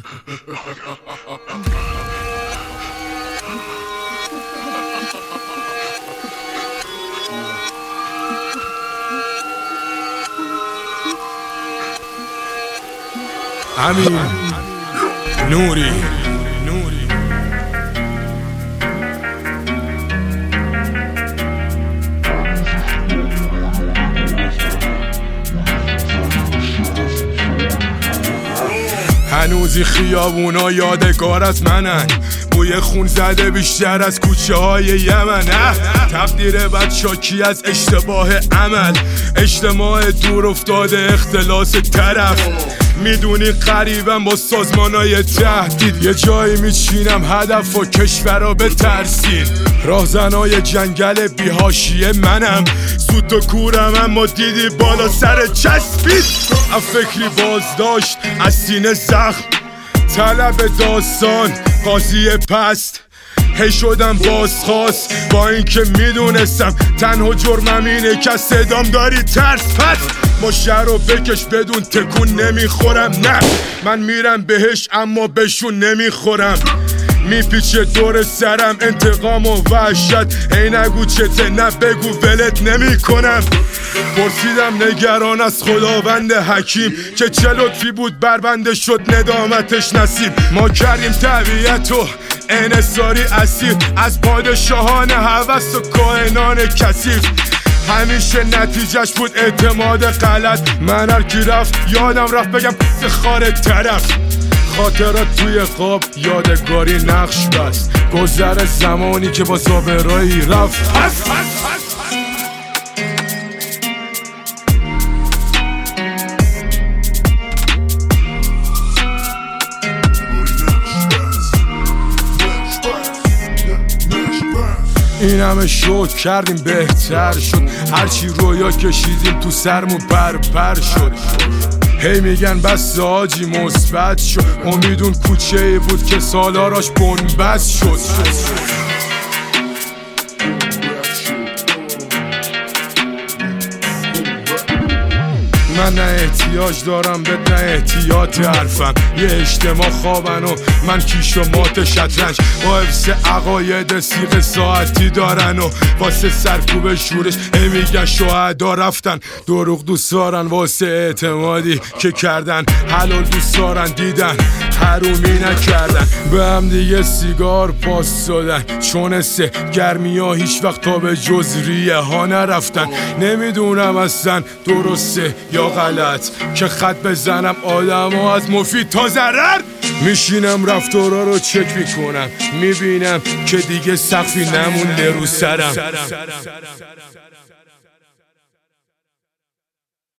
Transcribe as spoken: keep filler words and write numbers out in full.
امین نوری نوری هنوزی خیابونا یادگار از منن، بوی خون زده بیشتر از کوچه های یمن. تقدیر بد شاکی از اشتباه عمل، اجتماع دور افتاده اختلاس طرف. میدونی قریبم با سازمانای تهدید، یه جایی میچینم هدف و کشورا به ترسین. راهزنای جنگل بیهاشیه منم، زود و کورم اما دیدی بالا سر چسبید. از فکری بازداشت از سینه زخم، طلب داستان قاضی پست. هی شدم بازخواست با اینکه میدونستم تنها جرمم اینه که صدام داری ترس. پس ما شهر رو بکش بدون تکون نمیخورم. نه من میرم بهش اما بهشون نمیخورم. میپیچه دور سرم انتقام و وحشت، ای نگو چته نه بگو ولت نمی کنم. پرسیدم نگران از خداوند حکیم که چه لطفی بود بربنده شد ندامتش نصیب. ما کردیم طبیعت و انحصاری اسیر از پادشاهان هوس و کاهنان کثیف. همیشه نتیجهش بود اعتماد غلط. من هر کی رفت یادم رفت بگم پس خار طرف. خاطرات توی خواب یادگاری نقش بست، گذر زمانی که با زابرایی رفت. هست هست هست این همه شد کردیم بهتر شد، هرچی رویا کشیدیم تو سرمون پر پر شد. هی میگن بس آجی مثبت شد، امیدون کوچه ای بود که سالاراش بنبست شد. من نه احتیاج دارم به نه احتیاط حرفم، یه اجتماع خوابن و من کیش و مات شطرنج. با حفظ عقاید سیغ ساعتی دارن و واسه سرکوب شورش هی میگن شهدا رفتن. دروغ دوست دارن واسه اعتمادی که کردن، حلال دوست دارن دیدن حرومی نکردن. به هم دیگه سیگار پاس دادن چون سه گرمی ها هیچ وقت تا به جز ریه ها نرفتن. نمیدونم اصلا درسته یا غلط که خط بزنم آدم ها از مفید تا ضرر. میشینم رفتارا رو چک میکنم، میبینم که دیگه سقفی نمونده رو سرم.